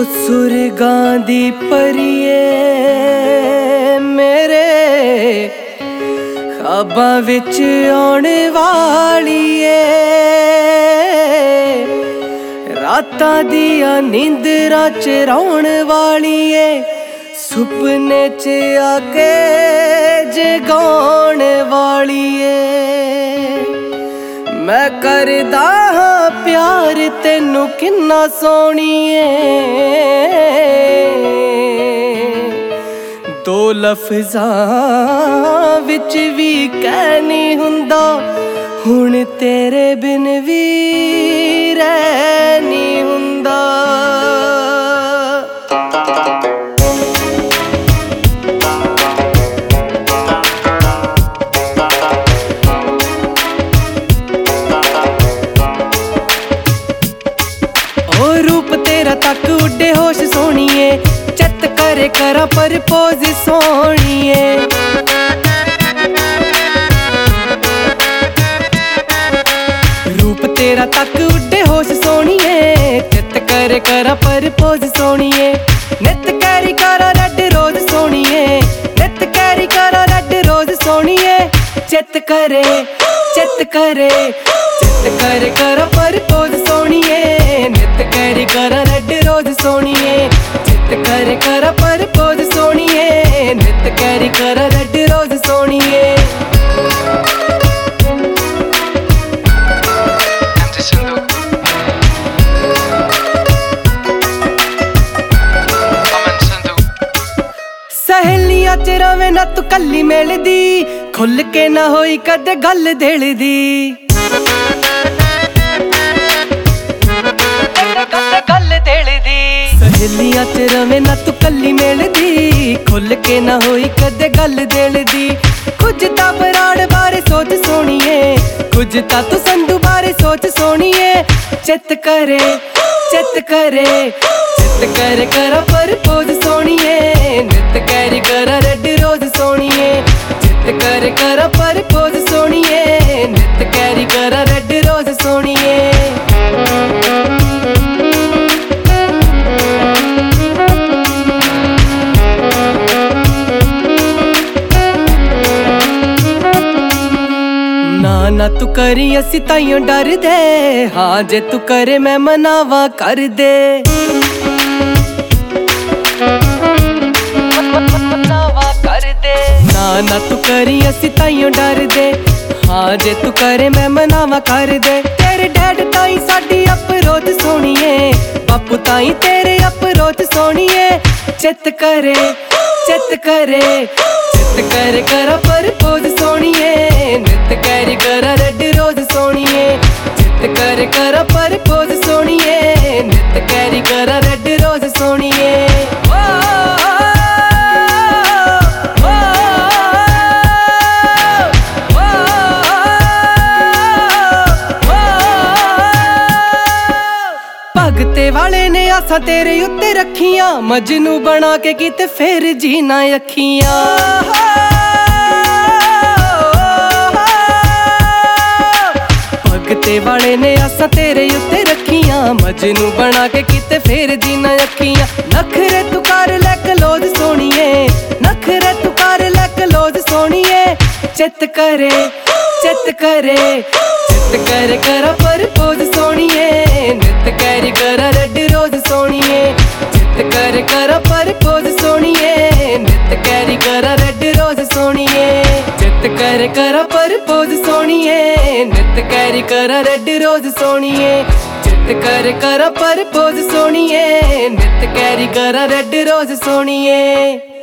सुरगां दी परिए मेरे ख्वाबां विच आउण वालीए, रातां दियां नींदरां च रौण वालीए, सुपने च आके जगाउण वालीए। मैं करदा हां प्यार तेनू किन्ना सोहणीए, दो लफ्ज़ां विच भी कह नहीं हुंदा, हुण तेरे बिन भी रह नहीं हुंदा। रूप तेरा तक उड़े होश सोहणीए, चत करे करा परपोज सोहणीए। रूप तेरा तक उड़े होश सोहणीए, चत करे करा परपोज सोहणीए। नित कैरी करा रेड रोज सोहणीए, नित कैरी करा रेड रोज सोहणीए। चित करे चित करे चित करे करा परपोज सोहणीए, नित कैरी करा रेड रोज सोहणीए। चित करे करा परपोज सोहणीए, नित कैरी करा रेड रोज सोहणीए। सहेलियां च रवे ना तू कल्ली मिलदी, खुल के ना होई कदे गल दिल दी। सहेलियां च रवे ना तू कल्ली मिलदी, खुल के ना होई कदे गल दिल दी। कुछ तां बराड़ बारे सोच सोहणीए, कुछ तां तू संधू बारे सोच सोहणीए। चित करे चित करे चित करे करा परपोज सोहणीए, नित कैरी करा रेड रोज सोहणीए। चित करे करा परपोज सोहणीए, नित कैरी करा रेड रोज सोहणीए। ना तू करी असी ताइयों डर दे, हाँ जे तू करे मैं मनावा कर दे। मनावा कर दे ना तू करी असी ताइयों डर दे, हाँ जे तू करे मैं मनावा कर दे। तेरे डैड ताई साडी अप्रोच सोहणीए, बापू ताई तेरे अप्रोच सोहणीए। चित करे चित करे चित करे करा परपोज सोहणीए, नित कैरी करा रेड रोज सोहणीए। चित करे करा परपोज सोहणीए, नित कैरी करा रेड रोज सोहणीए। भगते वाले ने आसा तेरे उत्ते रखियां, मजनू बना के किते फिर जीना अखियां। भगते वाले ने आसा तेरे उत्ते रखियां, मजनू बना के किते फिर जीना अखियां। नखरे तू कर लै कलोज सोहणीए, नखरे तू कर लै कलोज सोहणीए। चित करे चित करे चित करे करा परपोज सोहणीए, नित कैरी करा रेड रोज सोहणीए। चित करे करा परपोज सोहणीए, नित कैरी करा रेड रोज सोहणीए। चित करे करा परपोज सोहणीए, नित कैरी करा रेड रोज सोहणीए। चित करे करा परपोज सोहणीए, नित कैरी करा रेड रोज सोहणीए।